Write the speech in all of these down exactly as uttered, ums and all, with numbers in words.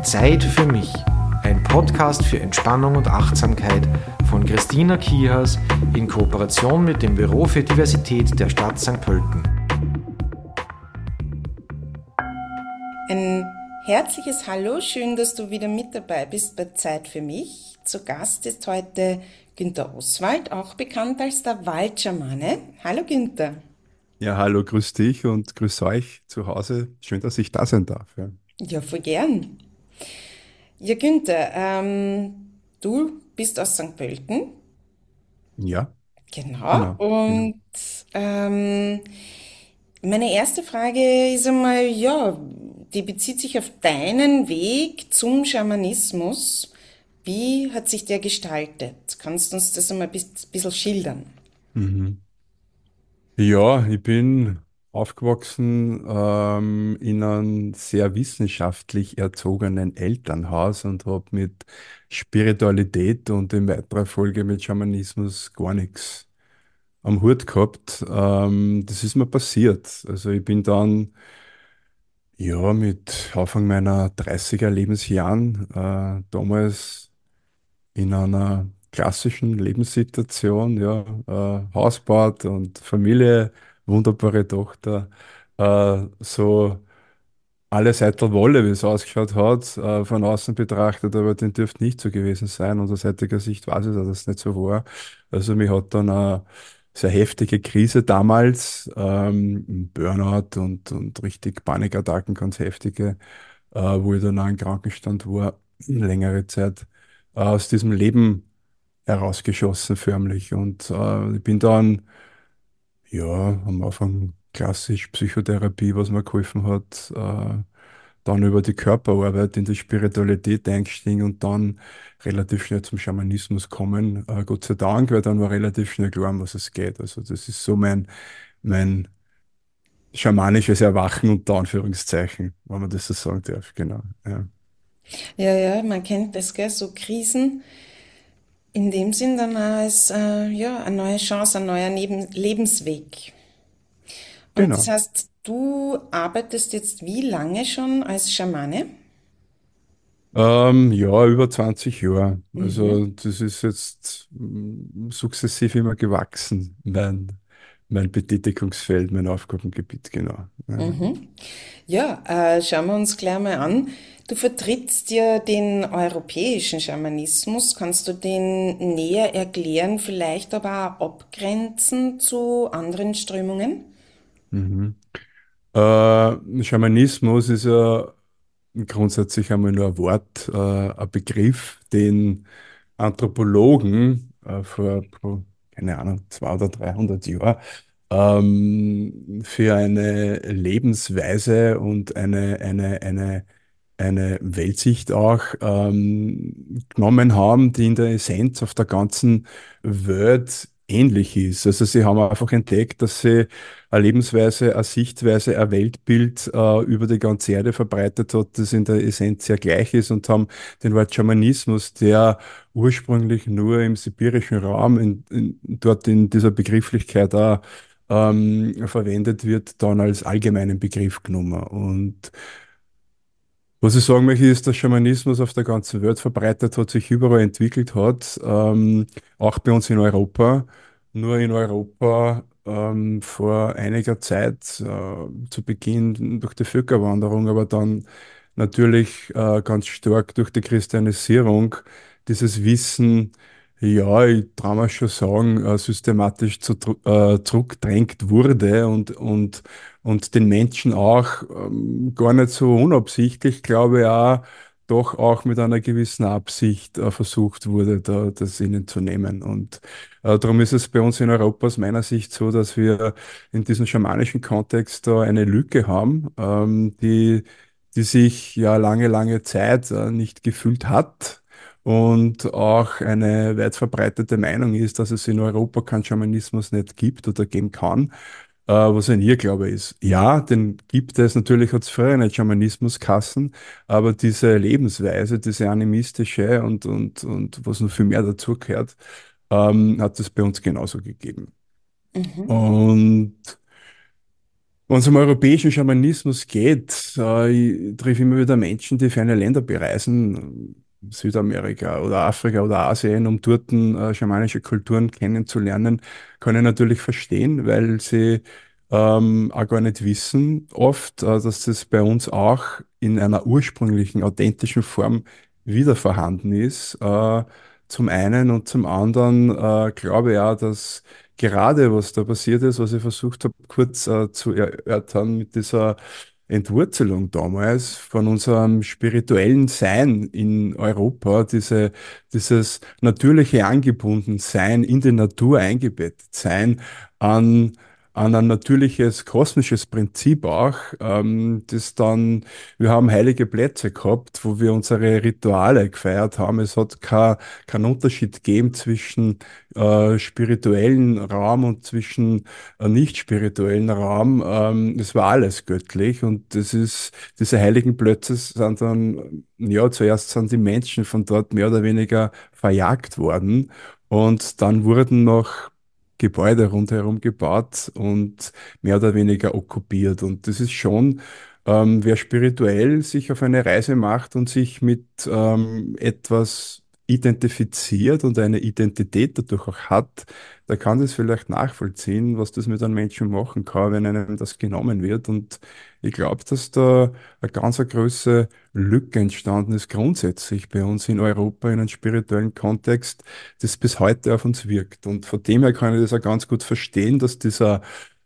Zeit für mich. Ein Podcast für Entspannung und Achtsamkeit von Christina Kihas in Kooperation mit dem Büro für Diversität der Stadt Sankt Pölten. Ein herzliches Hallo, schön, dass du wieder mit dabei bist bei Zeit für mich. Zu Gast ist heute Günther Oswald, auch bekannt als der Waldschamane. Hallo Günther. Ja, hallo, grüß dich und grüß euch zu Hause. Schön, dass ich da sein darf. Ja, Ja, voll gern. Ja, Günther, ähm, du bist aus Sankt Pölten, ja, genau. genau, genau. Und ähm, meine erste Frage ist einmal, ja, die bezieht sich auf deinen Weg zum Schamanismus. Wie hat sich der gestaltet? Kannst du uns das einmal ein bis- bisschen schildern? Mhm. Ja, ich bin aufgewachsen ähm, in einem sehr wissenschaftlich erzogenen Elternhaus und habe mit Spiritualität und in weiterer Folge mit Schamanismus gar nichts am Hut gehabt. Ähm, das ist mir passiert. Also ich bin dann ja mit Anfang meiner dreißiger Lebensjahren äh, damals in einer klassischen Lebenssituation, ja, äh, Haus gebaut und Familie, wunderbare Tochter, äh, so alle Seiten Wolle, wie es ausgeschaut hat, äh, von außen betrachtet, aber den dürfte nicht so gewesen sein. Und aus heutiger Sicht weiß ich, dass das nicht so war. Also mich hat dann eine sehr heftige Krise damals, ähm, ein Burnout und, und richtig Panikattacken, ganz heftige, äh, wo ich dann auch im Krankenstand war, längere Zeit, äh, aus diesem Leben herausgeschossen förmlich. Und äh, ich bin dann ja, am Anfang klassisch Psychotherapie, was mir geholfen hat, äh, dann über die Körperarbeit in die Spiritualität eingestiegen und dann relativ schnell zum Schamanismus kommen. Äh, Gott sei Dank, weil dann war relativ schnell klar, um was es geht. Also das ist so mein, mein schamanisches Erwachen unter Anführungszeichen, wenn man das so sagen darf. Genau. Ja. Ja, ja, man kennt das, gell, so Krisen. In dem Sinn dann auch als äh, ja, eine neue Chance, ein neuer Neben Lebensweg. Und das Genau. heißt, du arbeitest jetzt wie lange schon als Schamane? Ähm, ja, über zwanzig Jahre. Mhm. Also das ist jetzt mm, sukzessiv immer gewachsen, mein, mein Betätigungsfeld, mein Aufgabengebiet, genau. Ja. Mhm. Ja, äh, schauen wir uns gleich mal an. Du vertrittst ja den europäischen Schamanismus. Kannst du den näher erklären, vielleicht aber auch abgrenzen zu anderen Strömungen? Mhm. Äh, Schamanismus ist ja grundsätzlich einmal nur ein Wort, äh, ein Begriff, den Anthropologen äh, vor, vor, keine Ahnung, zweihundert oder dreihundert Jahren ähm, für eine Lebensweise und eine, eine, eine, eine Weltsicht auch ähm, genommen haben, die in der Essenz auf der ganzen Welt ähnlich ist. Also sie haben einfach entdeckt, dass sie eine Lebensweise, eine Sichtweise, ein Weltbild äh, über die ganze Erde verbreitet hat, das in der Essenz sehr gleich ist und haben den Wort Schamanismus, der ursprünglich nur im sibirischen Raum, in, in, dort in dieser Begrifflichkeit auch ähm, verwendet wird, dann als allgemeinen Begriff genommen. Und was ich sagen möchte, ist, dass Schamanismus auf der ganzen Welt verbreitet hat, sich überall entwickelt hat, ähm, auch bei uns in Europa. Nur in Europa ähm, vor einiger Zeit, äh, zu Beginn durch die Völkerwanderung, aber dann natürlich äh, ganz stark durch die Christianisierung, dieses Wissen, ja, ich traue mir schon sagen, äh, systematisch zu, äh, zurückgedrängt wurde und, und und den Menschen auch ähm, gar nicht so unabsichtlich, glaube ich, auch doch auch mit einer gewissen Absicht äh, versucht wurde, da, das ihnen zu nehmen. Und äh, darum ist es bei uns in Europa aus meiner Sicht so, dass wir in diesem schamanischen Kontext da eine Lücke haben, ähm, die, die sich ja lange, lange Zeit äh, nicht gefüllt hat. Und auch eine weit verbreitete Meinung ist, dass es in Europa keinen Schamanismus nicht gibt oder geben kann. Äh, was ein Irrglaube ist. Ja, den gibt es, natürlich hat es früher nicht Schamanismuskassen, aber diese Lebensweise, diese animistische und, und, und was noch viel mehr dazugehört, ähm, hat es bei uns genauso gegeben. Und Wenn es um europäischen Schamanismus geht, äh, ich treffe immer wieder Menschen, die ferne Länder bereisen, Südamerika oder Afrika oder Asien, um dort äh, schamanische Kulturen kennenzulernen, kann ich natürlich verstehen, weil sie ähm, auch gar nicht wissen oft, äh, dass das bei uns auch in einer ursprünglichen, authentischen Form wieder vorhanden ist. Äh, zum einen und zum anderen äh, glaube ich auch, dass gerade was da passiert ist, was ich versucht habe kurz äh, zu erörtern mit dieser Entwurzelung damals von unserem spirituellen Sein in Europa, diese, dieses natürliche Angebundensein, in die Natur eingebettet sein, an, an ein natürliches kosmisches Prinzip auch, ähm, das dann, wir haben heilige Plätze gehabt, wo wir unsere Rituale gefeiert haben. Es hat kein, keinen Unterschied gegeben zwischen äh, spirituellen Raum und zwischen äh, nicht spirituellen Raum. Ähm, es war alles göttlich und das ist, diese heiligen Plätze sind dann, ja, zuerst sind die Menschen von dort mehr oder weniger verjagt worden und dann wurden noch Gebäude rundherum gebaut und mehr oder weniger okkupiert. Und das ist schon, ähm, wer spirituell sich auf eine Reise macht und sich mit ähm, etwas identifiziert und eine Identität dadurch auch hat, da kann das vielleicht nachvollziehen, was das mit einem Menschen machen kann, wenn einem das genommen wird. Und ich glaube, dass da eine ganz eine große Lücke entstanden ist, grundsätzlich bei uns in Europa in einem spirituellen Kontext, das bis heute auf uns wirkt. Und von dem her kann ich das auch ganz gut verstehen, dass dieser,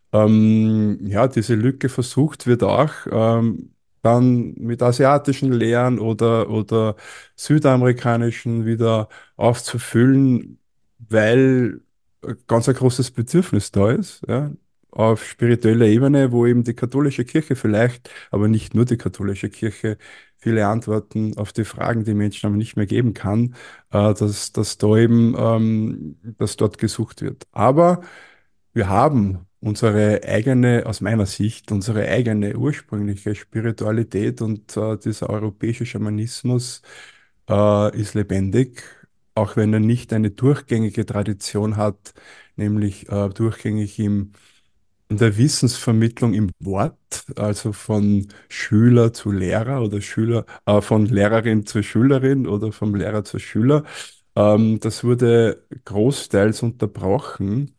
ähm, ja, diese Lücke versucht wird auch, ähm, dann mit asiatischen Lehren oder, oder südamerikanischen wieder aufzufüllen, weil ganz ein großes Bedürfnis da ist, ja, auf spiritueller Ebene, wo eben die katholische Kirche vielleicht, aber nicht nur die katholische Kirche, viele Antworten auf die Fragen, die Menschen aber nicht mehr geben kann, äh, dass, dass da eben, ähm, dass dort gesucht wird. Aber wir haben unsere eigene, aus meiner Sicht, unsere eigene ursprüngliche Spiritualität und äh, dieser europäische Schamanismus äh, ist lebendig, auch wenn er nicht eine durchgängige Tradition hat, nämlich äh, durchgängig im, in der Wissensvermittlung im Wort, also von Schüler zu Lehrer oder Schüler, äh, von Lehrerin zu Schülerin oder vom Lehrer zur Schüler. Ähm, das wurde großteils unterbrochen.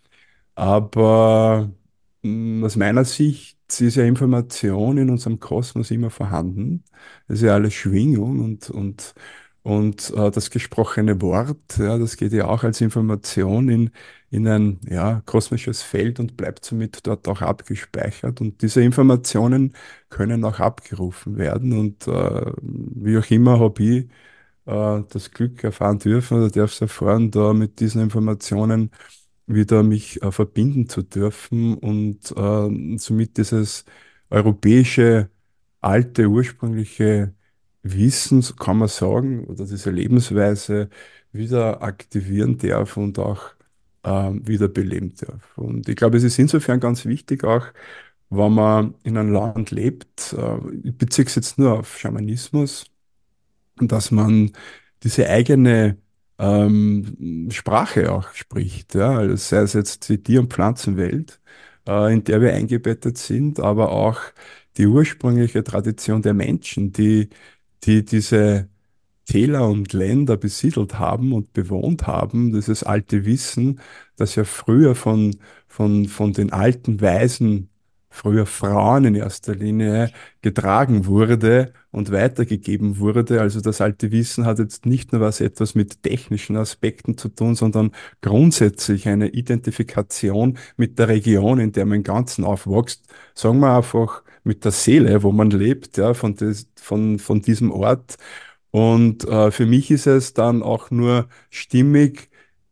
Aber mh, aus meiner Sicht ist ja Information in unserem Kosmos immer vorhanden. Das ist ja alles Schwingung und, und, und äh, das gesprochene Wort, ja, das geht ja auch als Information in, in ein ja, kosmisches Feld und bleibt somit dort auch abgespeichert. Und diese Informationen können auch abgerufen werden. Und äh, wie auch immer habe ich äh, das Glück erfahren dürfen oder darf es erfahren, da mit diesen Informationen wieder mich äh, verbinden zu dürfen und äh, somit dieses europäische, alte, ursprüngliche Wissen, so kann man sagen, oder diese Lebensweise wieder aktivieren darf und auch ähm, wiederbeleben darf. Und ich glaube, es ist insofern ganz wichtig, auch wenn man in einem Land lebt, äh, ich beziehe es jetzt nur auf Schamanismus, dass man diese eigene ähm, Sprache auch spricht, ja, also sei es jetzt die Tier- und Pflanzenwelt, äh, in der wir eingebettet sind, aber auch die ursprüngliche Tradition der Menschen, die, die diese Täler und Länder besiedelt haben und bewohnt haben, dieses alte Wissen, das ja früher von, von, von den alten Weisen, früher Frauen in erster Linie, getragen wurde und weitergegeben wurde. Also das alte Wissen hat jetzt nicht nur was etwas mit technischen Aspekten zu tun, sondern grundsätzlich eine Identifikation mit der Region, in der man im Ganzen aufwächst. Sagen wir einfach mit der Seele, wo man lebt, ja, von, des, von, von diesem Ort. Und äh, für mich ist es dann auch nur stimmig,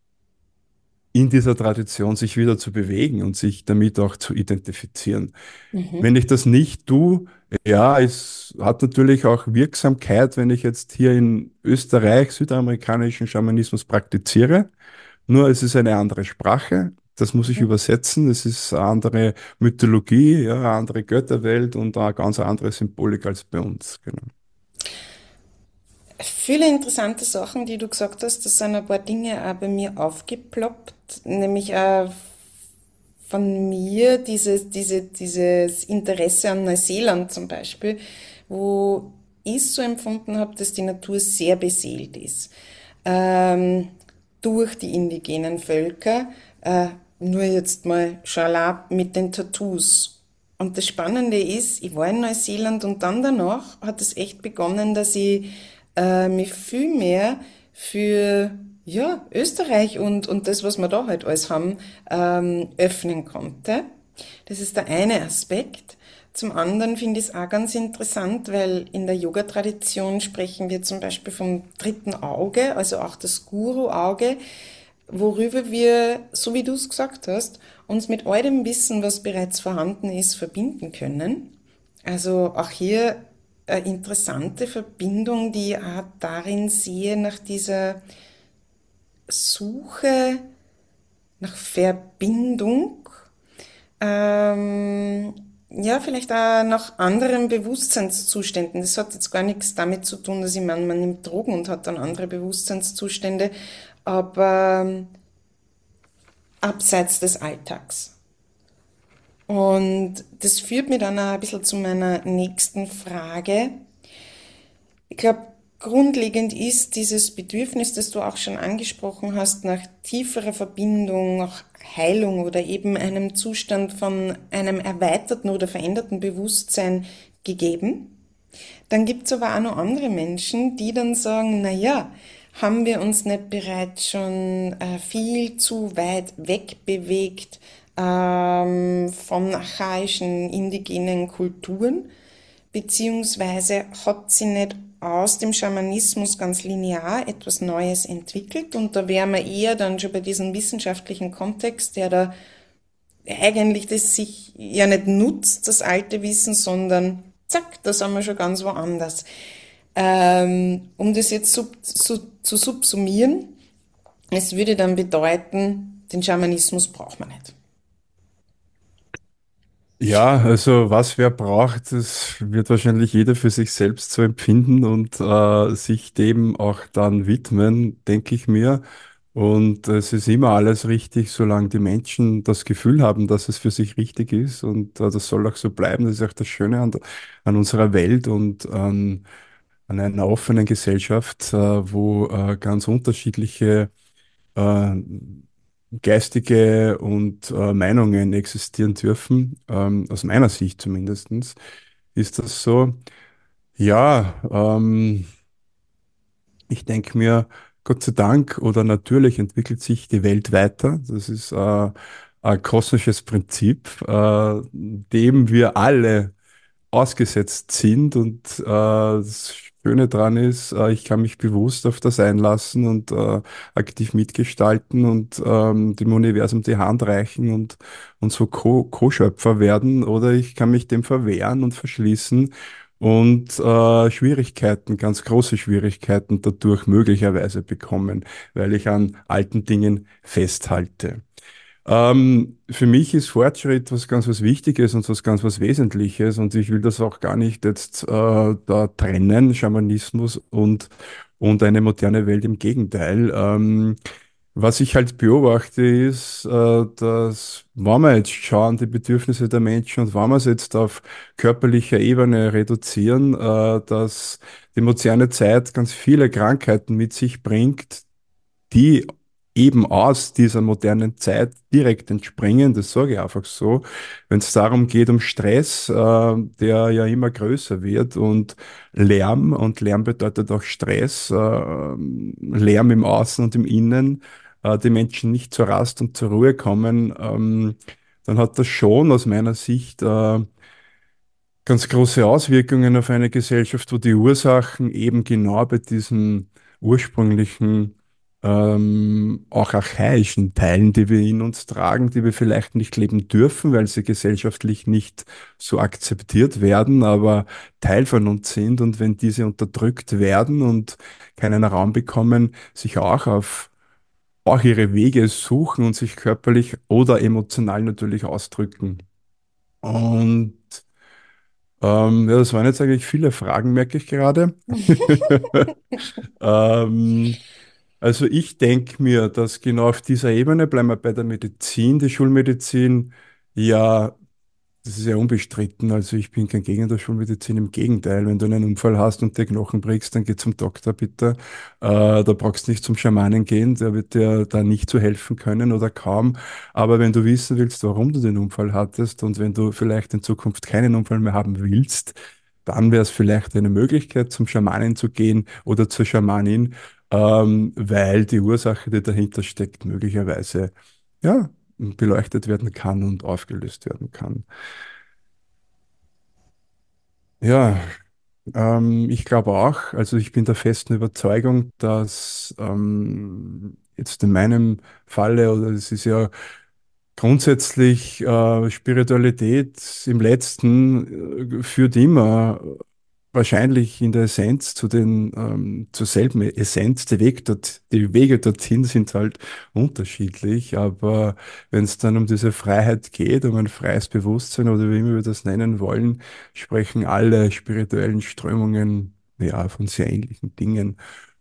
in dieser Tradition sich wieder zu bewegen und sich damit auch zu identifizieren. Wenn Mhm. ich das nicht tue, ja, es hat natürlich auch Wirksamkeit, wenn ich jetzt hier in Österreich südamerikanischen Schamanismus praktiziere. Nur es ist eine andere Sprache. Das muss ich übersetzen. Es ist eine andere Mythologie, ja, eine andere Götterwelt und eine ganz andere Symbolik als bei uns. Genau. Viele interessante Sachen, die du gesagt hast, das sind ein paar Dinge auch bei mir aufgeploppt, nämlich auch von mir dieses, diese, dieses Interesse an Neuseeland zum Beispiel, wo ich so empfunden habe, dass die Natur sehr beseelt ist. Ähm, durch die indigenen Völker, äh, nur jetzt mal schala mit den Tattoos. Und das Spannende ist, ich war in Neuseeland und dann danach hat es echt begonnen, dass ich äh, mich viel mehr für ja, Österreich und, und das, was wir da halt alles haben, ähm, öffnen konnte. Das ist der eine Aspekt. Zum anderen finde ich es auch ganz interessant, weil in der Yoga-Tradition sprechen wir zum Beispiel vom dritten Auge, also auch das Guru-Auge, worüber wir, so wie du es gesagt hast, uns mit all dem Wissen, was bereits vorhanden ist, verbinden können. Also auch hier eine interessante Verbindung, die ich auch darin sehe, nach dieser Suche nach Verbindung, ähm, ja, vielleicht auch nach anderen Bewusstseinszuständen. Das hat jetzt gar nichts damit zu tun, dass ich meine, man nimmt Drogen und hat dann andere Bewusstseinszustände, aber ähm, abseits des Alltags. Und das führt mich dann auch ein bisschen zu meiner nächsten Frage. Ich glaube, grundlegend ist dieses Bedürfnis, das du auch schon angesprochen hast, nach tieferer Verbindung, nach Heilung oder eben einem Zustand von einem erweiterten oder veränderten Bewusstsein gegeben. Dann gibt's aber auch noch andere Menschen, die dann sagen, na ja, haben wir uns nicht bereits schon äh, viel zu weit wegbewegt ähm, von archaischen indigenen Kulturen? Beziehungsweise hat sie nicht aus dem Schamanismus ganz linear etwas Neues entwickelt? Und da wären wir eher dann schon bei diesem wissenschaftlichen Kontext, der da eigentlich das sich ja nicht nutzt, das alte Wissen, sondern zack, da sind wir schon ganz woanders. Ähm, um das jetzt sub, su, zu subsumieren, es würde dann bedeuten, den Schamanismus braucht man nicht. Ja, also was wer braucht, das wird wahrscheinlich jeder für sich selbst so empfinden und äh, sich dem auch dann widmen, denke ich mir. Und es ist immer alles richtig, solange die Menschen das Gefühl haben, dass es für sich richtig ist. Und äh, das soll auch so bleiben. Das ist auch das Schöne an, an unserer Welt und an, an einer offenen Gesellschaft, äh, wo äh, ganz unterschiedliche äh, geistige und äh, Meinungen existieren dürfen. Ähm, aus meiner Sicht zumindestens ist das so. Ja, ähm, ich denke mir, Gott sei Dank oder natürlich entwickelt sich die Welt weiter. Das ist äh, ein kosmisches Prinzip, äh, dem wir alle ausgesetzt sind. Und äh, das Schöne dran ist, äh, ich kann mich bewusst auf das einlassen und äh, aktiv mitgestalten und ähm, dem Universum die Hand reichen und, und so Co- Co-Schöpfer werden. Oder ich kann mich dem verwehren und verschließen und äh, Schwierigkeiten, ganz große Schwierigkeiten dadurch möglicherweise bekommen, weil ich an alten Dingen festhalte. Ähm, für mich ist Fortschritt was ganz was Wichtiges und was ganz was Wesentliches und ich will das auch gar nicht jetzt äh, da trennen, Schamanismus und, und eine moderne Welt. Im Gegenteil. Ähm, was ich halt beobachte ist, äh, dass wenn wir jetzt schauen, die Bedürfnisse der Menschen und wenn wir es jetzt auf körperlicher Ebene reduzieren, äh, dass die moderne Zeit ganz viele Krankheiten mit sich bringt, die eben aus dieser modernen Zeit direkt entspringen, das sage ich einfach so, wenn es darum geht, um Stress, äh, der ja immer größer wird und Lärm, und Lärm bedeutet auch Stress, äh, Lärm im Außen und im Innen, äh, die Menschen nicht zur Rast und zur Ruhe kommen, ähm, dann hat das schon aus meiner Sicht äh, ganz große Auswirkungen auf eine Gesellschaft, wo die Ursachen eben genau bei diesen ursprünglichen, ähm, auch archaischen Teilen, die wir in uns tragen, die wir vielleicht nicht leben dürfen, weil sie gesellschaftlich nicht so akzeptiert werden, aber Teil von uns sind. Und wenn diese unterdrückt werden und keinen Raum bekommen, sich auch auf auch ihre Wege suchen und sich körperlich oder emotional natürlich ausdrücken. Und ähm, ja, das waren jetzt eigentlich viele Fragen, merke ich gerade. Ähm, Also ich denke mir, dass genau auf dieser Ebene, bleiben wir bei der Medizin, die Schulmedizin, ja, das ist ja unbestritten. Also ich bin kein Gegner der Schulmedizin, im Gegenteil. Wenn du einen Unfall hast und dir Knochen brichst, dann geh zum Doktor bitte. Äh, da brauchst du nicht zum Schamanen gehen, der wird dir da nicht zu helfen können oder kaum. Aber wenn du wissen willst, warum du den Unfall hattest und wenn du vielleicht in Zukunft keinen Unfall mehr haben willst, dann wäre es vielleicht eine Möglichkeit, zum Schamanen zu gehen oder zur Schamanin, ähm, weil die Ursache, die dahinter steckt, möglicherweise ja, beleuchtet werden kann und aufgelöst werden kann. Ja, ähm, ich glaube auch, also ich bin der festen Überzeugung, dass ähm, jetzt in meinem Falle, oder es ist ja grundsätzlich äh, Spiritualität im Letzten äh, führt immer wahrscheinlich in der Essenz zu den, ähm, zur selben Essenz. Der Weg dort, die Wege dorthin sind halt unterschiedlich, aber wenn es dann um diese Freiheit geht, um ein freies Bewusstsein oder wie immer wir das nennen wollen, sprechen alle spirituellen Strömungen ja von sehr ähnlichen Dingen.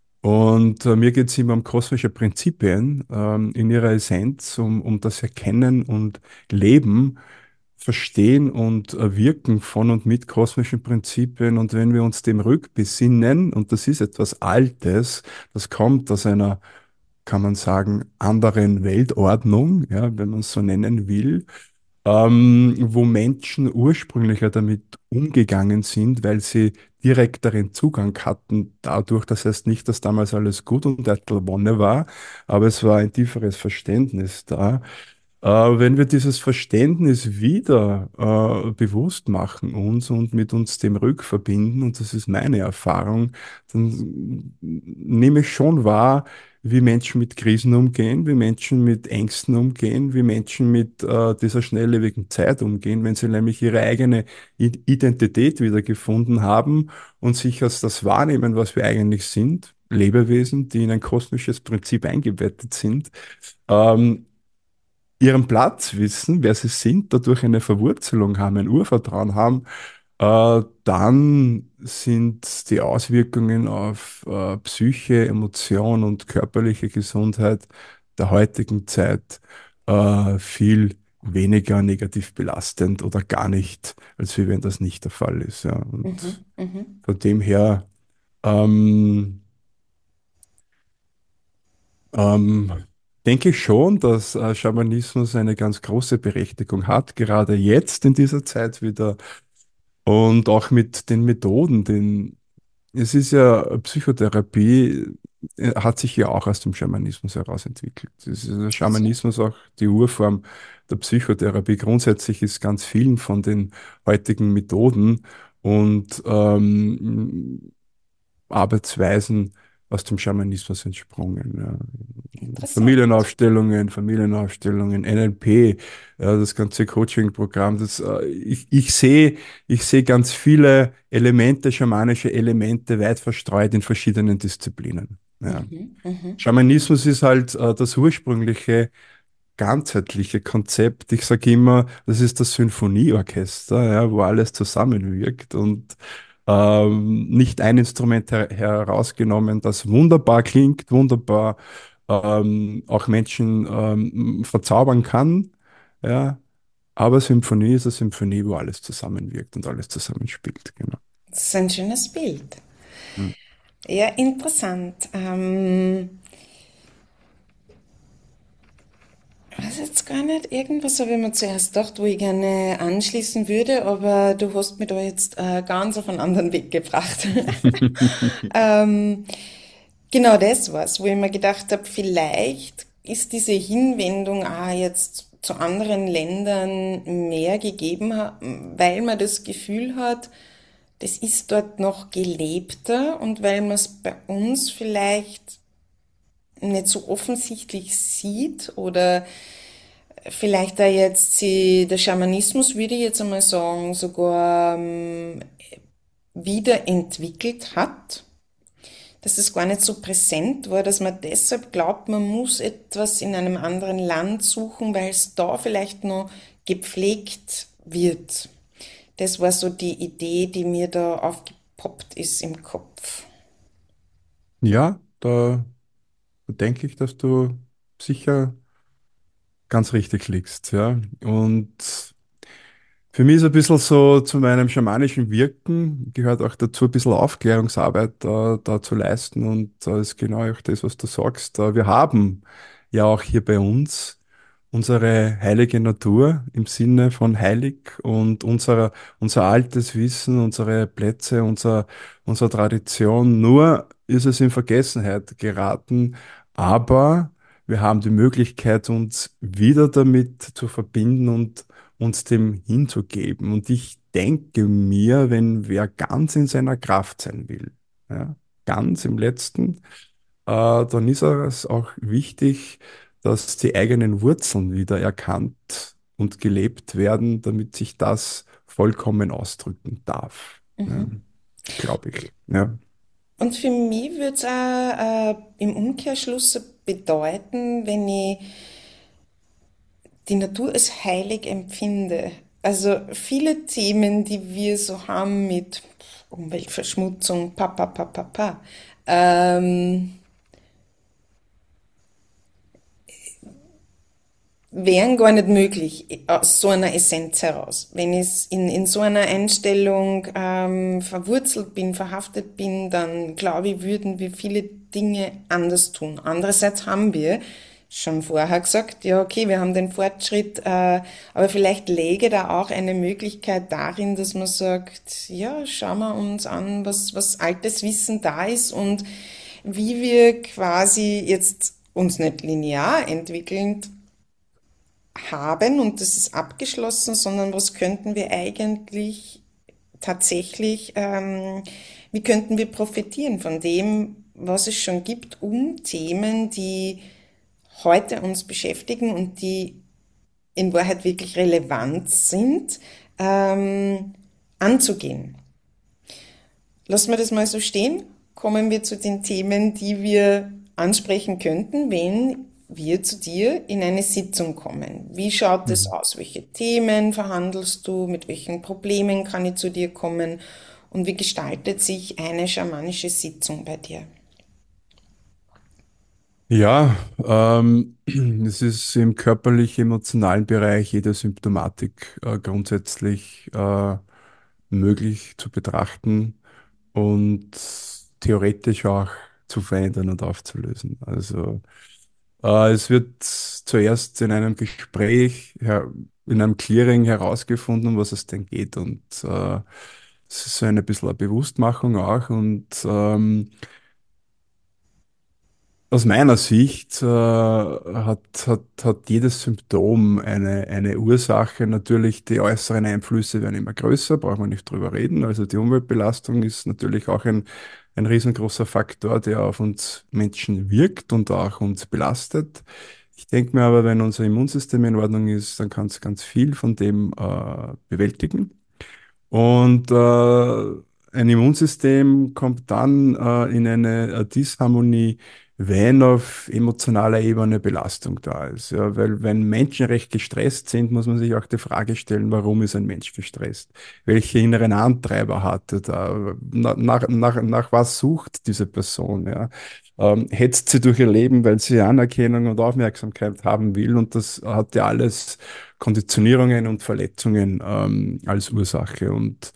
Und äh, mir geht es immer um kosmische Prinzipien ähm, in ihrer Essenz, um, um das Erkennen und Leben, Verstehen und äh, Wirken von und mit kosmischen Prinzipien. Und wenn wir uns dem rückbesinnen, und das ist etwas Altes, das kommt aus einer, kann man sagen, anderen Weltordnung, ja, wenn man es so nennen will, ähm, wo Menschen ursprünglicher damit umgegangen sind, weil sie direkteren Zugang hatten dadurch. Das heißt nicht, dass damals alles gut und eitel Wonne war, aber es war ein tieferes Verständnis da. Äh, wenn wir dieses Verständnis wieder äh, bewusst machen uns und mit uns dem rückverbinden, und das ist meine Erfahrung, dann nehme ich schon wahr, wie Menschen mit Krisen umgehen, wie Menschen mit Ängsten umgehen, wie Menschen mit äh, dieser schnelllebigen Zeit umgehen, wenn sie nämlich ihre eigene I- Identität wiedergefunden haben und sich als das wahrnehmen, was wir eigentlich sind, Lebewesen, die in ein kosmisches Prinzip eingebettet sind. Ähm, ihren Platz wissen, wer sie sind, dadurch eine Verwurzelung haben, ein Urvertrauen haben, äh, dann sind die Auswirkungen auf äh, Psyche, Emotion und körperliche Gesundheit der heutigen Zeit äh, viel weniger negativ belastend oder gar nicht, als wie wenn das nicht der Fall ist. Ja. Und Mhm, mhm. von dem her ähm, Ähm, denke ich schon, dass äh, Schamanismus eine ganz große Berechtigung hat, gerade jetzt in dieser Zeit wieder und auch mit den Methoden, den es ist ja Psychotherapie, äh, hat sich ja auch aus dem Schamanismus heraus entwickelt. Es ist der Also, Schamanismus auch die Urform der Psychotherapie. Grundsätzlich ist ganz vielen von den heutigen Methoden und ähm, Arbeitsweisen aus dem Schamanismus entsprungen. Ja. interessant. Familienaufstellungen, Familienaufstellungen, N L P, ja, das ganze Coaching-Programm. Das, äh, ich, ich sehe, ich sehe ganz viele Elemente, schamanische Elemente weit verstreut in verschiedenen Disziplinen. Ja. Mhm, mhm. Schamanismus ist halt äh, das ursprüngliche ganzheitliche Konzept. Ich sage immer, das ist das Symphonieorchester, ja, wo alles zusammenwirkt und ähm, nicht ein Instrument her herausgenommen, das wunderbar klingt, wunderbar ähm, auch Menschen ähm, verzaubern kann. Ja, aber Symphonie ist eine Symphonie, wo alles zusammenwirkt und alles zusammenspielt. Genau. Das ist ein schönes Bild. Hm. Ja, interessant. Ähm, ich weiß jetzt gar nicht, irgendwas habe ich mir zuerst gedacht, wo ich gerne anschließen würde, aber du hast mich da jetzt äh, ganz auf einen anderen Weg gebracht. ähm, genau das war's, wo ich mir gedacht habe, vielleicht ist diese Hinwendung auch jetzt zu anderen Ländern mehr gegeben, ha- weil man das Gefühl hat, das ist dort noch gelebter und weil man es bei uns vielleicht nicht so offensichtlich sieht oder vielleicht da jetzt sie, der Schamanismus, würde ich jetzt einmal sagen, sogar ähm, wiederentwickelt hat, dass es gar nicht so präsent war, dass man deshalb glaubt, man muss etwas in einem anderen Land suchen, weil es da vielleicht noch gepflegt wird. Das war so die Idee, die mir da aufgepoppt ist im Kopf. Ja, da da denke ich, dass du sicher ganz richtig liegst, ja. Und für mich ist ein bisschen so zu meinem schamanischen Wirken gehört auch dazu, ein bisschen Aufklärungsarbeit da, da zu leisten. Und da ist genau auch das, was du sagst. Äh, Wir haben ja auch hier bei uns unsere heilige Natur im Sinne von heilig und unser, unser altes Wissen, unsere Plätze, unser, unsere Tradition. Nur ist es in Vergessenheit geraten. Aber wir haben die Möglichkeit, uns wieder damit zu verbinden und uns dem hinzugeben. Und ich denke mir, wenn wer ganz in seiner Kraft sein will, ja, ganz im Letzten, äh, dann ist es auch wichtig, dass die eigenen Wurzeln wieder erkannt und gelebt werden, damit sich das vollkommen ausdrücken darf. Ja, Mhm. glaube ich. Ja. Und für mich würde es auch äh, im Umkehrschluss bedeuten, wenn ich die Natur als heilig empfinde. Also viele Themen, die wir so haben mit Umweltverschmutzung, pa, pa, pa, pa, pa, ähm, wären gar nicht möglich aus so einer Essenz heraus. Wenn ich in, in so einer Einstellung ähm, verwurzelt bin, verhaftet bin, dann glaube ich, würden wir viele Dinge anders tun. Andererseits haben wir schon vorher gesagt, ja okay, wir haben den Fortschritt, äh, aber vielleicht läge da auch eine Möglichkeit darin, dass man sagt, ja, schauen wir uns an, was, was altes Wissen da ist und wie wir quasi jetzt uns nicht linear entwickeln, haben und das ist abgeschlossen, sondern was könnten wir eigentlich tatsächlich, ähm, wie könnten wir profitieren von dem, was es schon gibt, um Themen, die heute uns beschäftigen und die in Wahrheit wirklich relevant sind, ähm, anzugehen. Lassen wir das mal so stehen. Kommen wir zu den Themen, die wir ansprechen könnten, wenn wir zu dir in eine Sitzung kommen. Wie schaut es Mhm. aus? Welche Themen verhandelst du? Mit welchen Problemen kann ich zu dir kommen? Und wie gestaltet sich eine schamanische Sitzung bei dir? Ja, ähm, es ist im körperlich-emotionalen Bereich jede Symptomatik äh, grundsätzlich äh, möglich zu betrachten und theoretisch auch zu verändern und aufzulösen. Also äh, es wird zuerst in einem Gespräch, her, in einem Clearing herausgefunden, um was es denn geht. Und äh, es ist so eine bisschen eine Bewusstmachung auch. Und ähm, aus meiner Sicht äh, hat, hat, hat jedes Symptom eine, eine Ursache. Natürlich, die äußeren Einflüsse werden immer größer, brauchen wir nicht drüber reden. Also die Umweltbelastung ist natürlich auch ein, ein riesengroßer Faktor, der auf uns Menschen wirkt und auch uns belastet. Ich denke mir aber, wenn unser Immunsystem in Ordnung ist, dann kann es ganz viel von dem äh, bewältigen. Und äh, ein Immunsystem kommt dann äh, in eine äh, Disharmonie, wenn auf emotionaler Ebene Belastung da ist. Ja, weil wenn Menschen recht gestresst sind, muss man sich auch die Frage stellen, warum ist ein Mensch gestresst? Welche inneren Antreiber hat er da? Na- Nach, nach, nach was sucht diese Person? Ja? Ähm, hetzt sie durch ihr Leben, weil sie Anerkennung und Aufmerksamkeit haben will, und das hat ja alles Konditionierungen und Verletzungen ähm, als Ursache. Und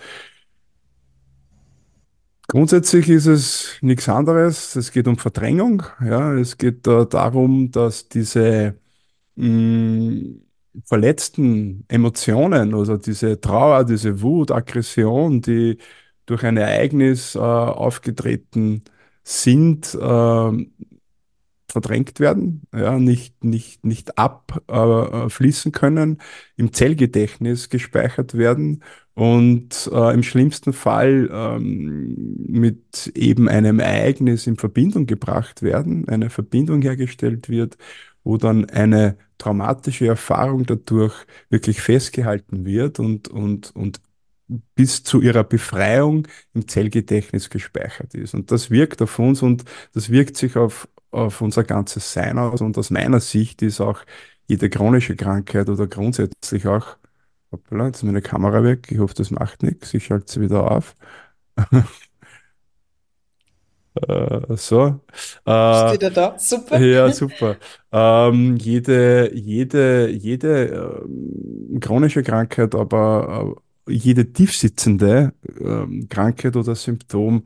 grundsätzlich ist es nichts anderes. Es geht um Verdrängung. Ja, es geht äh, darum, dass diese mh, verletzten Emotionen, also diese Trauer, diese Wut, Aggression, die durch ein Ereignis äh, aufgetreten sind, äh, verdrängt werden, ja, nicht, nicht, nicht abfließen äh, fließen können, im Zellgedächtnis gespeichert werden und äh, im schlimmsten Fall ähm, mit eben einem Ereignis in Verbindung gebracht werden, eine Verbindung hergestellt wird, wo dann eine traumatische Erfahrung dadurch wirklich festgehalten wird und, und, und bis zu ihrer Befreiung im Zellgedächtnis gespeichert ist. Und das wirkt auf uns und das wirkt sich auf, auf unser ganzes Sein aus. Und aus meiner Sicht ist auch jede chronische Krankheit oder grundsätzlich auch, hoppala, jetzt ist meine Kamera weg, ich hoffe, das macht nichts, ich schalte sie wieder auf. Äh, so. Bist Äh, du wieder da? Super. ja, super. Ähm, jede, jede, jede ähm, chronische Krankheit, aber äh, jede tiefsitzende ähm, Krankheit oder Symptom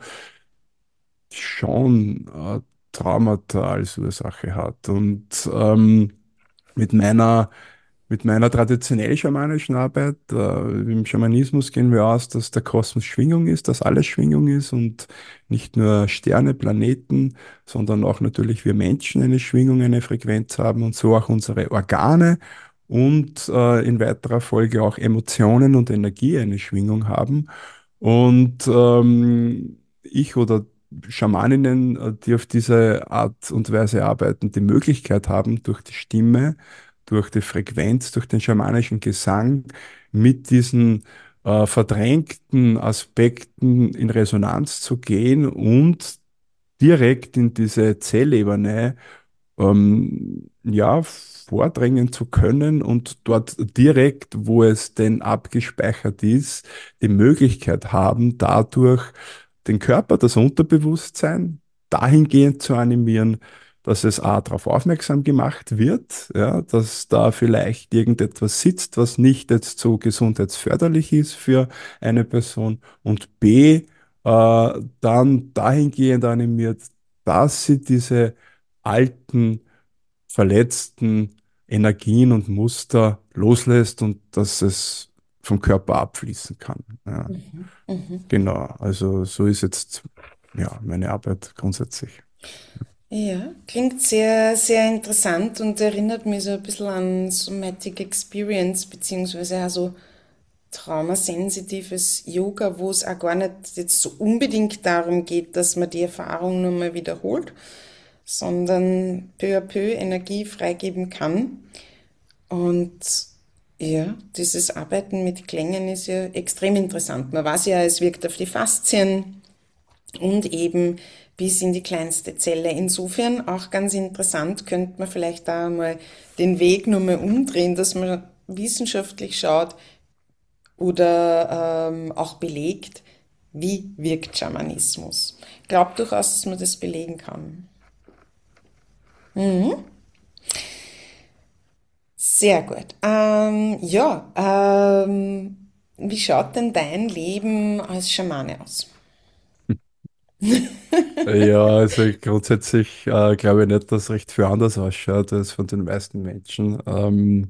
schon äh, Traumata als Ursache hat. Und ähm, mit meiner, mit meiner traditionell schamanischen Arbeit, äh, im Schamanismus gehen wir aus, dass der Kosmos Schwingung ist, dass alles Schwingung ist und nicht nur Sterne, Planeten, sondern auch natürlich wir Menschen eine Schwingung, eine Frequenz haben und so auch unsere Organe und äh, in weiterer Folge auch Emotionen und Energie eine Schwingung haben. Und ähm, ich oder Schamaninnen, äh, die auf diese Art und Weise arbeiten, die Möglichkeit haben, durch die Stimme, durch die Frequenz, durch den schamanischen Gesang mit diesen äh, verdrängten Aspekten in Resonanz zu gehen und direkt in diese Zellebene ähm, ja, vordringen zu können und dort direkt, wo es denn abgespeichert ist, die Möglichkeit haben, dadurch den Körper, das Unterbewusstsein dahingehend zu animieren, dass es A, darauf aufmerksam gemacht wird, ja, dass da vielleicht irgendetwas sitzt, was nicht jetzt so gesundheitsförderlich ist für eine Person und B, äh, dann dahingehend animiert, dass sie diese alten, verletzten Energien und Muster loslässt und dass es vom Körper abfließen kann. Ja, Mhm. Mhm. genau, also so ist jetzt ja meine Arbeit grundsätzlich. Ja, klingt sehr, sehr interessant und erinnert mich so ein bisschen an Somatic Experience, beziehungsweise also traumasensitives Yoga, wo es auch gar nicht jetzt so unbedingt darum geht, dass man die Erfahrung nur mal wiederholt, sondern peu à peu Energie freigeben kann. Und ja, dieses Arbeiten mit Klängen ist ja extrem interessant. Man weiß ja, es wirkt auf die Faszien und eben bis in die kleinste Zelle. Insofern auch ganz interessant, könnte man vielleicht da mal den Weg nochmal umdrehen, dass man wissenschaftlich schaut oder ähm, auch belegt, wie wirkt Schamanismus. Ich glaube durchaus, dass man das belegen kann. Mhm. Sehr gut. Ähm, ja, ähm, wie schaut denn dein Leben als Schamane aus? Ja, also grundsätzlich äh, glaube ich nicht, dass recht viel anders ausschaut als von den meisten Menschen. Ähm,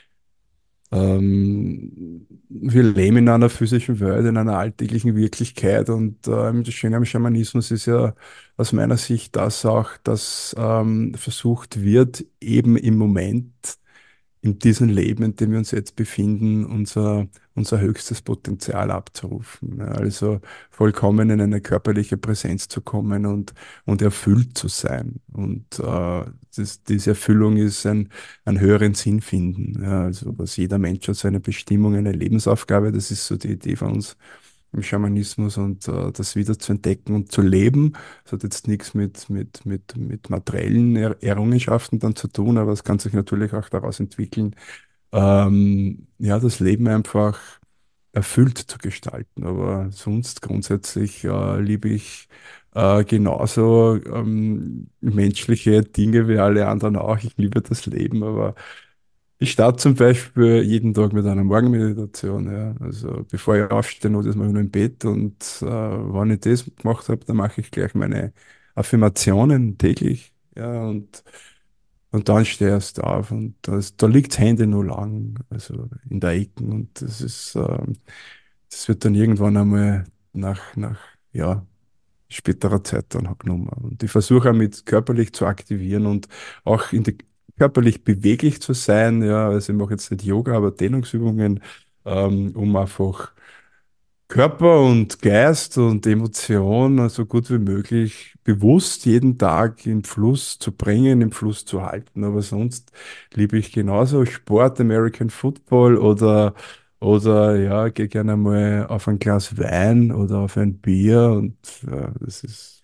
ähm, wir leben in einer physischen Welt, in einer alltäglichen Wirklichkeit und ähm, das Schöne am Schamanismus ist ja aus meiner Sicht das auch, dass ähm, versucht wird, eben im Moment in diesem Leben, in dem wir uns jetzt befinden, unser, unser höchstes Potenzial abzurufen. Ja, also vollkommen in eine körperliche Präsenz zu kommen und, und erfüllt zu sein. Und äh, das, diese Erfüllung ist ein, einen höheren Sinn finden. Ja, also was jeder Mensch hat, seine Bestimmung, eine Lebensaufgabe, das ist so die Idee von uns im Schamanismus und äh, das wieder zu entdecken und zu leben. Das hat jetzt nichts mit, mit, mit, mit materiellen er Errungenschaften dann zu tun, aber es kann sich natürlich auch daraus entwickeln, ähm, ja, das Leben einfach erfüllt zu gestalten. Aber sonst grundsätzlich äh, liebe ich äh, genauso ähm, menschliche Dinge wie alle anderen auch. Ich liebe das Leben, aber ich starte zum Beispiel jeden Tag mit einer Morgenmeditation. Ja. Also bevor ich aufstehe, noch das mal nur im Bett. Und äh, wenn ich das gemacht habe, dann mache ich gleich meine Affirmationen täglich. Ja, und, und dann stehe ich erst auf. Und das, da liegt das Handy nur lang, also in der Ecke. Und das ist, ähm, das wird dann irgendwann einmal nach, nach ja, späterer Zeit dann auch genommen. Und ich versuche auch mit körperlich zu aktivieren und auch in die, körperlich beweglich zu sein. Ja, also ich mache jetzt nicht Yoga, aber Dehnungsübungen, ähm, um einfach Körper und Geist und Emotion so gut wie möglich bewusst jeden Tag im Fluss zu bringen, im Fluss zu halten. Aber sonst liebe ich genauso Sport, American Football oder, oder ja, gehe gerne mal auf ein Glas Wein oder auf ein Bier und ja, das ist,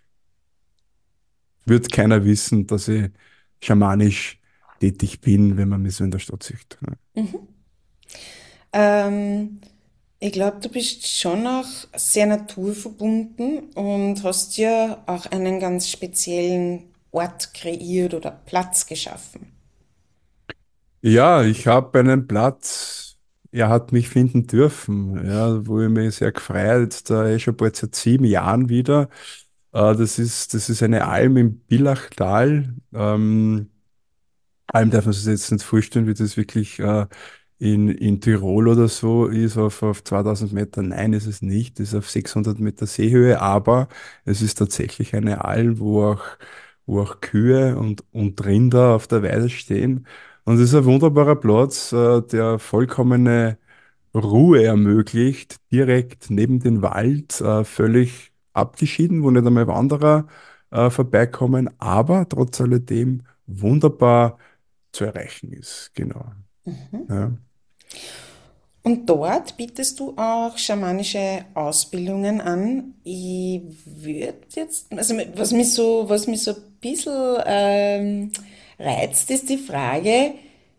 wird keiner wissen, dass ich schamanisch tätig bin, wenn man mich so in der Stadt sieht. Ne? Mhm. Ähm, Ich glaube, du bist schon auch sehr naturverbunden und hast ja auch einen ganz speziellen Ort kreiert oder Platz geschaffen. Ja, ich habe einen Platz, er hat mich finden dürfen, ja, wo ich mich sehr gefreut, da eh schon bald seit sieben Jahren wieder. Äh, das ist, das ist eine Alm im Billachtal. Ähm, Alm darf man sich jetzt nicht vorstellen, wie das wirklich äh, in, in Tirol oder so ist, auf, auf zweitausend Meter. Nein, ist es nicht. Das ist auf sechshundert Meter Seehöhe, aber es ist tatsächlich eine Alm, wo auch, wo auch Kühe und, und Rinder auf der Weide stehen. Und es ist ein wunderbarer Platz, äh, der vollkommene Ruhe ermöglicht, direkt neben dem Wald, äh, völlig abgeschieden, wo nicht einmal Wanderer äh, vorbeikommen, aber trotz alledem wunderbar zu erreichen ist. Genau. Ja. Und dort bietest du auch schamanische Ausbildungen an. Ich würde jetzt, also was mich so, was mich so ein bisschen ähm, reizt, ist die Frage,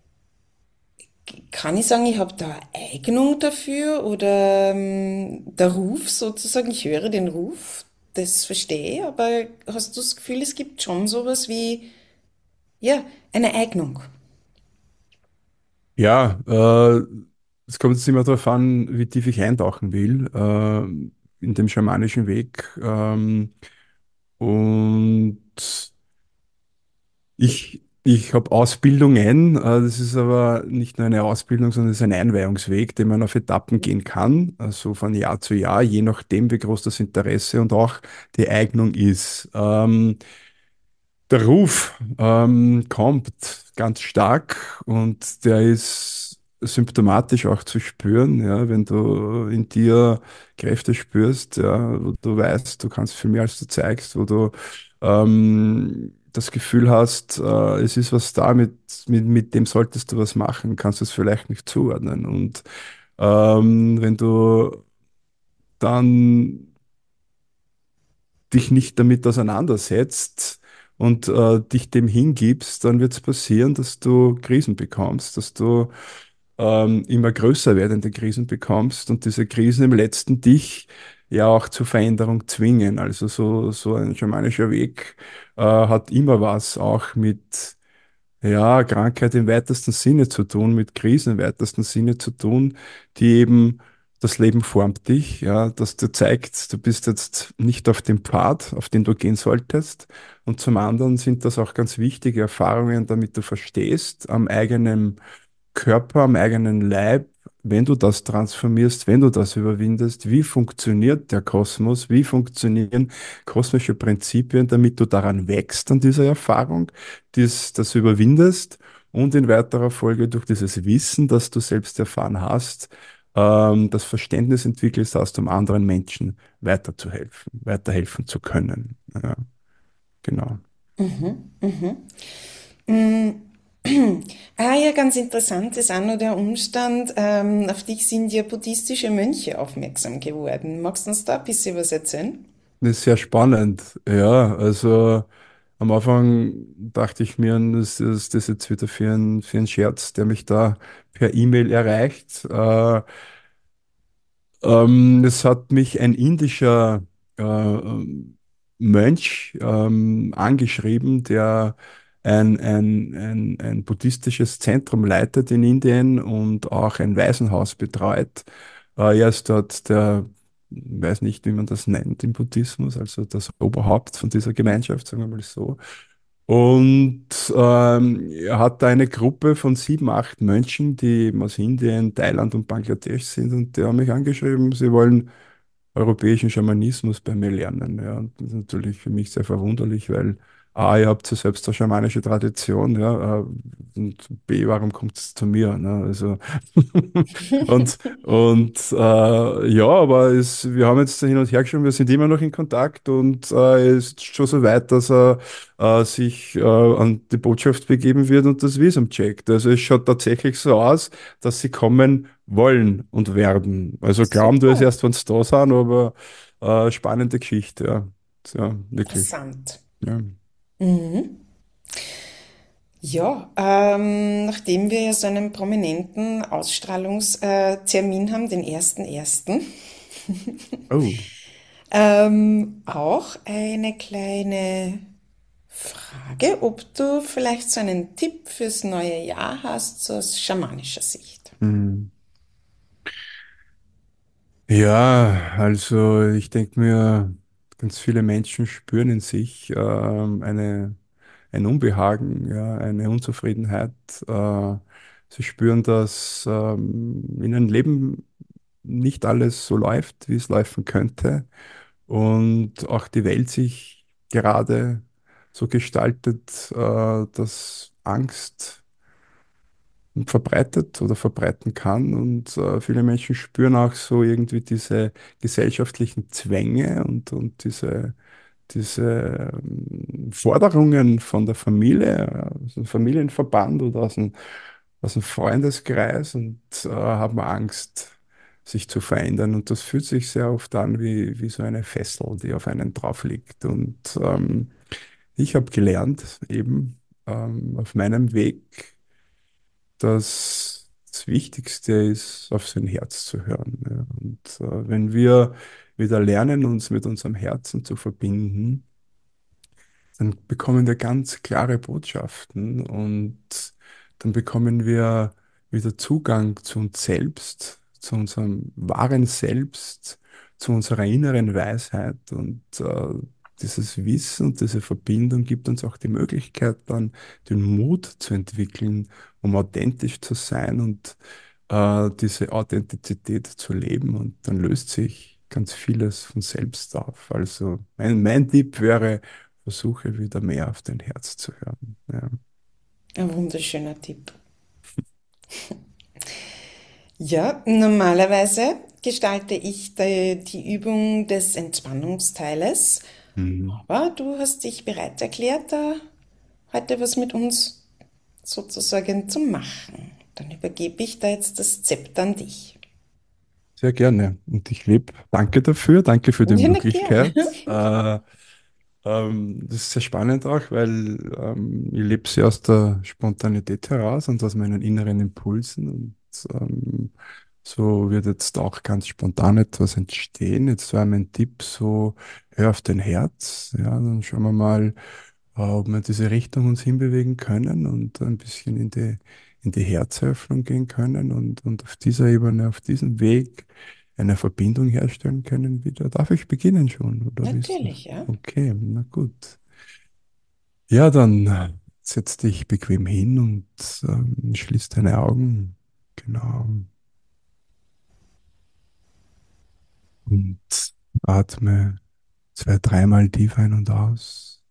kann ich sagen, ich habe da eine Eignung dafür oder ähm, der Ruf sozusagen, ich höre den Ruf, das verstehe ich, aber hast du das Gefühl, es gibt schon sowas wie, ja, eine Eignung? Ja, äh, es kommt jetzt immer darauf an, wie tief ich eintauchen will, äh, in dem schamanischen Weg. Ähm, und Ich, ich habe Ausbildungen, äh, das ist aber nicht nur eine Ausbildung, sondern es ist ein Einweihungsweg, den man auf Etappen gehen kann, also von Jahr zu Jahr, je nachdem, wie groß das Interesse und auch die Eignung ist. Ähm, der Ruf ähm, kommt ganz stark und der ist symptomatisch auch zu spüren, ja, wenn du in dir Kräfte spürst, ja, wo du weißt, du kannst viel mehr als du zeigst, wo du ähm, das Gefühl hast, äh, es ist was da, mit, mit, mit dem solltest du was machen, kannst du es vielleicht nicht zuordnen. Und ähm, wenn du dann dich nicht damit auseinandersetzt und äh, dich dem hingibst, dann wird es passieren, dass du Krisen bekommst, dass du ähm, immer größer werdende Krisen bekommst und diese Krisen im letzten dich ja auch zur Veränderung zwingen. Also so, so ein schamanischer Weg äh, hat immer was auch mit ja, Krankheit im weitesten Sinne zu tun, mit Krisen im weitesten Sinne zu tun, die eben das Leben formt dich, ja, dass dir zeigt, du bist jetzt nicht auf dem Pfad, auf den du gehen solltest. Und zum anderen sind das auch ganz wichtige Erfahrungen, damit du verstehst am eigenen Körper, am eigenen Leib, wenn du das transformierst, wenn du das überwindest, wie funktioniert der Kosmos, wie funktionieren kosmische Prinzipien, damit du daran wächst an dieser Erfahrung, dies, das überwindest und in weiterer Folge durch dieses Wissen, das du selbst erfahren hast, ähm, das Verständnis entwickelst hast, um anderen Menschen weiterzuhelfen, weiterhelfen zu können. Ja, genau. Ah ja, ganz interessant ist auch noch der Umstand, ähm, auf dich sind ja buddhistische Mönche aufmerksam geworden. Magst du uns da ein bisschen was erzählen? Das ist sehr spannend. Ja, also am Anfang dachte ich mir, das ist das jetzt wieder für ein, für ein Scherz, der mich da per E-Mail erreicht. Äh, ähm, es hat mich ein indischer äh, ähm, Mönch ähm, angeschrieben, der ein, ein, ein, ein buddhistisches Zentrum leitet in Indien und auch ein Waisenhaus betreut. Äh, er ist dort der, weiß nicht, wie man das nennt im Buddhismus, also das Oberhaupt von dieser Gemeinschaft, sagen wir mal so. Und ähm, er hat da eine Gruppe von sieben, acht Mönchen, die eben aus Indien, Thailand und Bangladesch sind. Und die haben mich angeschrieben, sie wollen europäischen Schamanismus bei mir lernen. Ja, und das ist natürlich für mich sehr verwunderlich, weil A, ihr habt ja selbst eine schamanische Tradition, ja, äh, und B, warum kommt es zu mir? Ne? Also und und äh, ja, aber es, wir haben jetzt hin und her geschaut, wir sind immer noch in Kontakt und äh, es ist schon so weit, dass er äh, sich äh, an die Botschaft begeben wird und das Visum checkt. Also es schaut tatsächlich so aus, dass sie kommen wollen und werden. Also glauben du es Super, erst, wenn sie da sind, aber äh, spannende Geschichte, ja. Ja, wirklich. interessant. Ja. Mhm. Ja, ähm, nachdem wir ja so einen prominenten Ausstrahlungstermin haben, den ersten ersten, Oh, ähm, auch eine kleine Frage, ob du vielleicht so einen Tipp fürs neue Jahr hast, so aus schamanischer Sicht. hm. Ja, also ich denke mir, ganz viele Menschen spüren in sich ähm, eine, ein Unbehagen, ja, eine Unzufriedenheit. Äh, sie spüren, dass ähm, in ihrem Leben nicht alles so läuft, wie es laufen könnte. Und auch die Welt sich gerade so gestaltet, äh, dass Angst verbreitet oder verbreiten kann. Und äh, viele Menschen spüren auch so irgendwie diese gesellschaftlichen Zwänge und, und diese, diese ähm, Forderungen von der Familie, aus dem Familienverband oder aus dem, aus dem Freundeskreis und äh, haben Angst, sich zu verändern. Und das fühlt sich sehr oft an wie, wie so eine Fessel, die auf einen drauf liegt. Und ähm, ich habe gelernt, eben ähm, auf meinem Weg, dass das Wichtigste ist, auf sein Herz zu hören. Ja. Und äh, wenn wir wieder lernen, uns mit unserem Herzen zu verbinden, dann bekommen wir ganz klare Botschaften und dann bekommen wir wieder Zugang zu uns selbst, zu unserem wahren Selbst, zu unserer inneren Weisheit und äh, dieses Wissen und diese Verbindung gibt uns auch die Möglichkeit, dann den Mut zu entwickeln, um authentisch zu sein und äh, diese Authentizität zu leben und dann löst sich ganz vieles von selbst auf. Also mein, mein Tipp wäre, versuche wieder mehr auf dein Herz zu hören. Ja. Ein wunderschöner Tipp. Ja, normalerweise gestalte ich die, die Übung des Entspannungsteiles, Mhm. aber du hast dich bereit erklärt, da heute was mit uns sozusagen zu machen. Dann übergebe ich da jetzt das Zepter an dich. Sehr gerne. Und ich lebe, danke dafür, danke für die Ja, na gern. Möglichkeit. Äh, ähm, das ist sehr spannend auch, weil ähm, ich lebe sehr aus der Spontanität heraus und aus meinen inneren Impulsen. Und ähm, so wird jetzt auch ganz spontan etwas entstehen. Jetzt war mein Tipp so, hör auf dein Herz. Ja, dann schauen wir mal, äh, ob wir in diese Richtung uns hinbewegen können und ein bisschen in die, in die Herzöffnung gehen können und, und auf dieser Ebene, auf diesem Weg eine Verbindung herstellen können wieder. Darf ich beginnen schon, oder wie ist das? Natürlich, ja. Okay, na gut. Ja, dann äh, setz dich bequem hin und ähm, schließ deine Augen. Genau. Und atme zwei, dreimal tief ein und aus.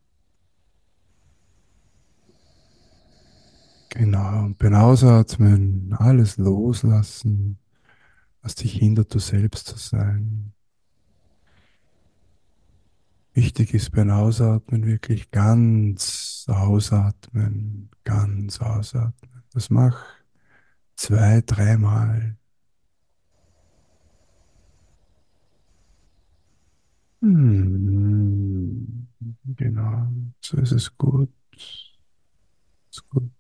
Genau. Und beim Ausatmen alles loslassen, was dich hindert, du selbst zu sein. Wichtig ist beim Ausatmen wirklich ganz ausatmen, ganz ausatmen. Das mach zwei, dreimal. Hm, genau, so ist es gut. Ist gut.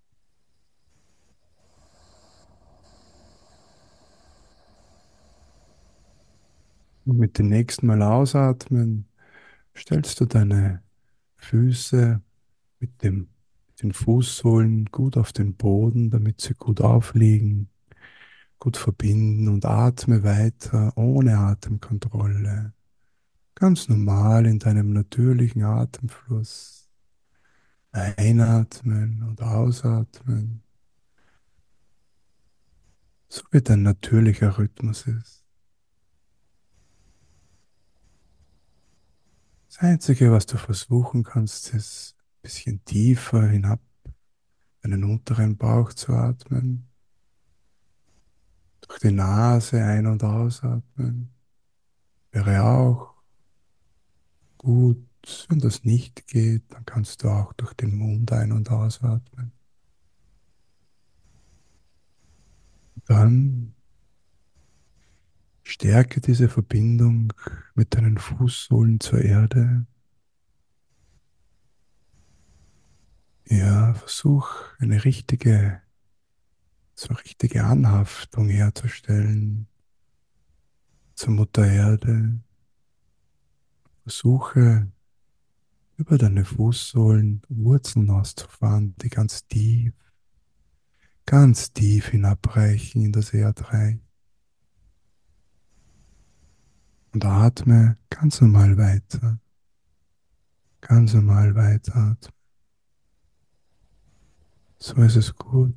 Und mit dem nächsten Mal ausatmen, stellst du deine Füße mit dem, mit den Fußsohlen gut auf den Boden, damit sie gut aufliegen, gut verbinden und atme weiter ohne Atemkontrolle. Ganz normal in deinem natürlichen Atemfluss. Einatmen und ausatmen, so wie dein natürlicher Rhythmus ist. Das Einzige, was du versuchen kannst, ist ein bisschen tiefer hinab in den unteren Bauch zu atmen, durch die Nase ein- und ausatmen. Wäre auch gut. Wenn das nicht geht, dann kannst du auch durch den Mund ein- und ausatmen. Dann stärke diese Verbindung mit deinen Fußsohlen zur Erde. Ja, versuch eine richtige, so eine richtige Anhaftung herzustellen zur Mutter Erde. Versuche über deine Fußsohlen Wurzeln auszufahren, die ganz tief, ganz tief hinabreichen in das Erdreich. Und atme ganz normal weiter, ganz normal weiter. So ist es gut.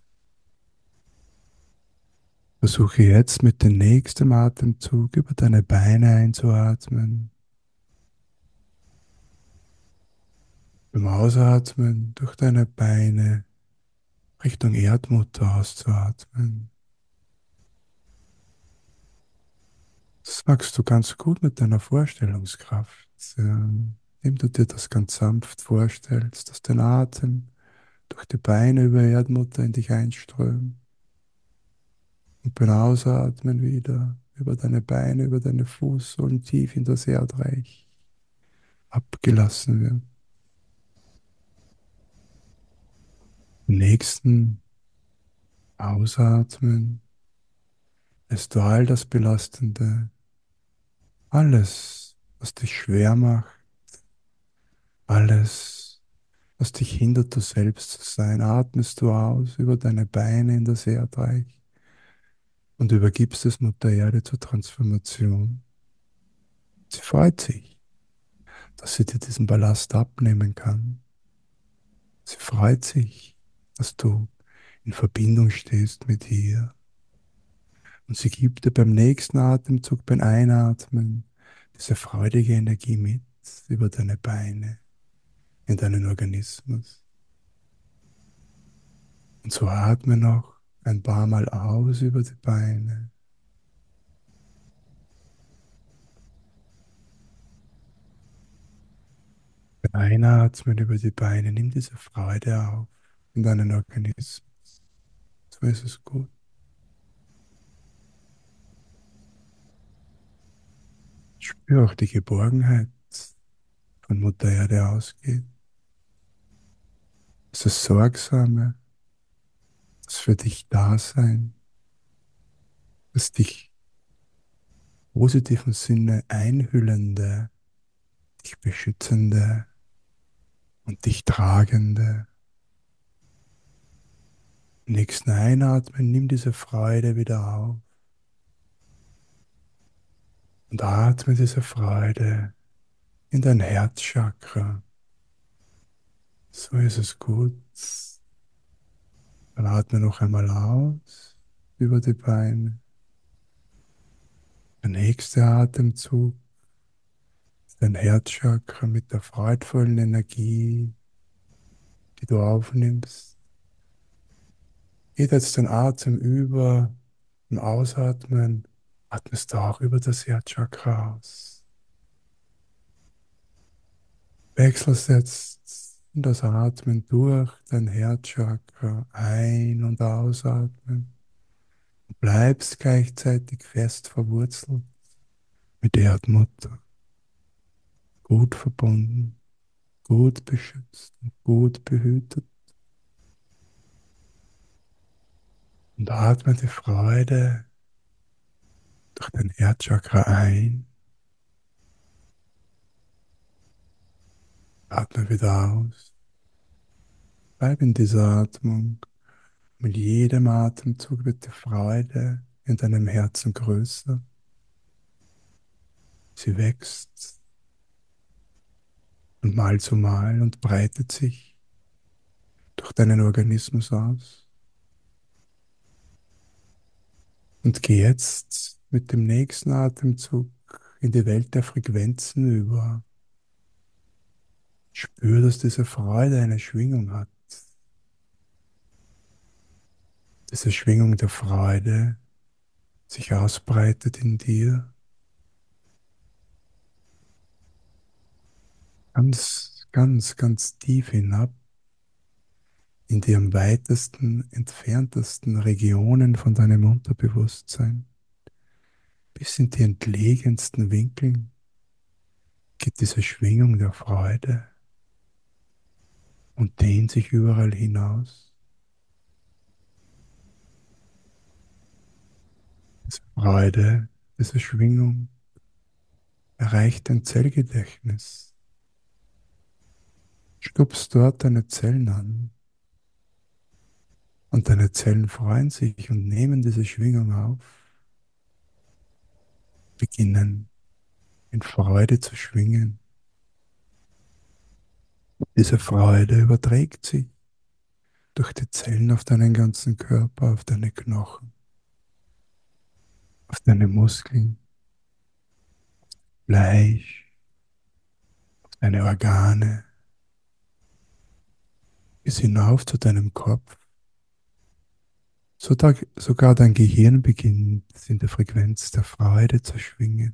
Versuche jetzt mit dem nächsten Atemzug über deine Beine einzuatmen. Beim Ausatmen durch deine Beine Richtung Erdmutter auszuatmen. Das magst du ganz gut mit deiner Vorstellungskraft, ähm, indem du dir das ganz sanft vorstellst, dass dein Atem durch die Beine über Erdmutter in dich einströmt und beim Ausatmen wieder über deine Beine, über deine Fußsohlen tief in das Erdreich abgelassen wird. Im nächsten Ausatmen lässt du all das Belastende, alles, was dich schwer macht, alles, was dich hindert, du selbst zu sein, atmest du aus über deine Beine in das Erdreich und übergibst es Mutter Erde zur Transformation. Sie freut sich, dass sie dir diesen Ballast abnehmen kann. Sie freut sich, dass du in Verbindung stehst mit ihr. Und sie gibt dir beim nächsten Atemzug, beim Einatmen, diese freudige Energie mit über deine Beine, in deinen Organismus. Und so atme noch ein paar Mal aus über die Beine. Beim Einatmen über die Beine, nimm diese Freude auf in deinen Organismus. So ist es gut. Spür auch die Geborgenheit von Mutter Erde ausgeht. Das Sorgsame, das für dich Dasein, das dich im positiven Sinne einhüllende, dich beschützende und dich tragende. Im nächsten Einatmen nimm diese Freude wieder auf und atme diese Freude in dein Herzchakra. So ist es gut. Dann atme noch einmal aus über die Beine. Der nächste Atemzug, dein Herzchakra mit der freudvollen Energie, die du aufnimmst. Geht jetzt den Atem über und ausatmen, atmest du auch über das Herzchakra aus. Wechselst jetzt in das Atmen durch dein Herzchakra ein- und ausatmen und bleibst gleichzeitig fest verwurzelt mit der Erdmutter, gut verbunden, gut beschützt und gut behütet. Und atme die Freude durch dein Herzchakra ein, atme wieder aus. Bleib in dieser Atmung. Mit jedem Atemzug wird die Freude in deinem Herzen größer. Sie wächst von Mal zu Mal und breitet sich durch deinen Organismus aus. Und geh jetzt mit dem nächsten Atemzug in die Welt der Frequenzen über. Spür, dass diese Freude eine Schwingung hat. Diese Schwingung der Freude sich ausbreitet in dir. Ganz, ganz, ganz tief hinab in die am weitesten, entferntesten Regionen von deinem Unterbewusstsein, bis in die entlegensten Winkeln geht diese Schwingung der Freude. und dehnt sich überall hinaus. Diese Freude, diese Schwingung erreicht dein Zellgedächtnis. Stupst dort deine Zellen an und deine Zellen freuen sich und nehmen diese Schwingung auf, beginnen in Freude zu schwingen. Diese Freude überträgt sich durch die Zellen auf deinen ganzen Körper, auf deine Knochen, auf deine Muskeln, Fleisch, auf deine Organe, bis hinauf zu deinem Kopf. Sogar dein Gehirn beginnt in der Frequenz der Freude zu schwingen.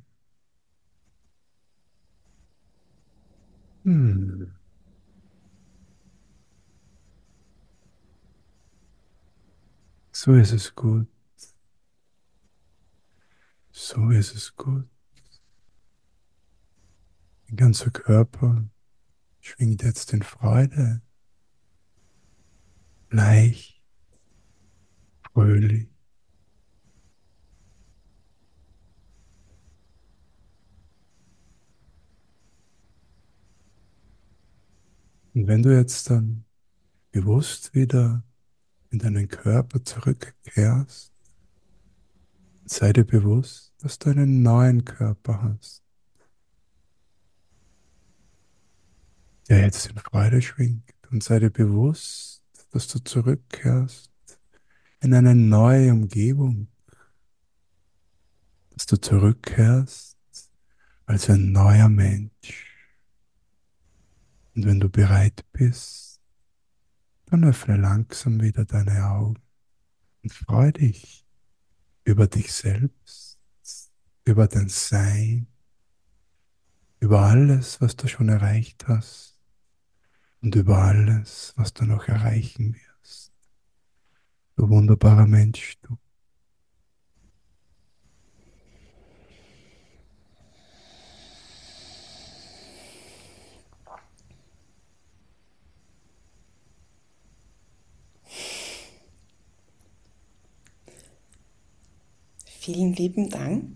Hm. So ist es gut. So ist es gut. Dein ganzer Körper schwingt jetzt in Freude, leicht, fröhlich. Und wenn du jetzt dann bewusst wieder in deinen Körper zurückkehrst, sei dir bewusst, dass du einen neuen Körper hast, der jetzt in Freude schwingt. Und sei dir bewusst, dass du zurückkehrst in eine neue Umgebung, dass du zurückkehrst als ein neuer Mensch. Und wenn du bereit bist, dann öffne langsam wieder deine Augen und freu dich über dich selbst, über dein Sein, über alles, was du schon erreicht hast und über alles, was du noch erreichen wirst. Du wunderbarer Mensch, du. Vielen lieben Dank.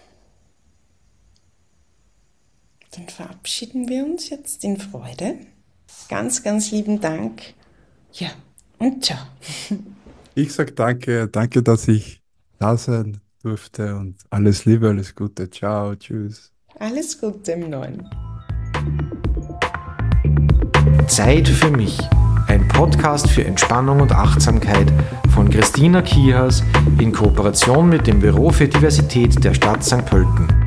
Dann verabschieden wir uns jetzt in Freude. Ganz, ganz lieben Dank. Ja, und ciao. Ich sage danke, danke, dass ich da sein durfte und alles Liebe, alles Gute. Ciao, tschüss. Alles Gute im Neuen. Zeit für mich. Ein Podcast für Entspannung und Achtsamkeit von Christina Kihas in Kooperation mit dem Büro für Diversität der Stadt Sankt Pölten.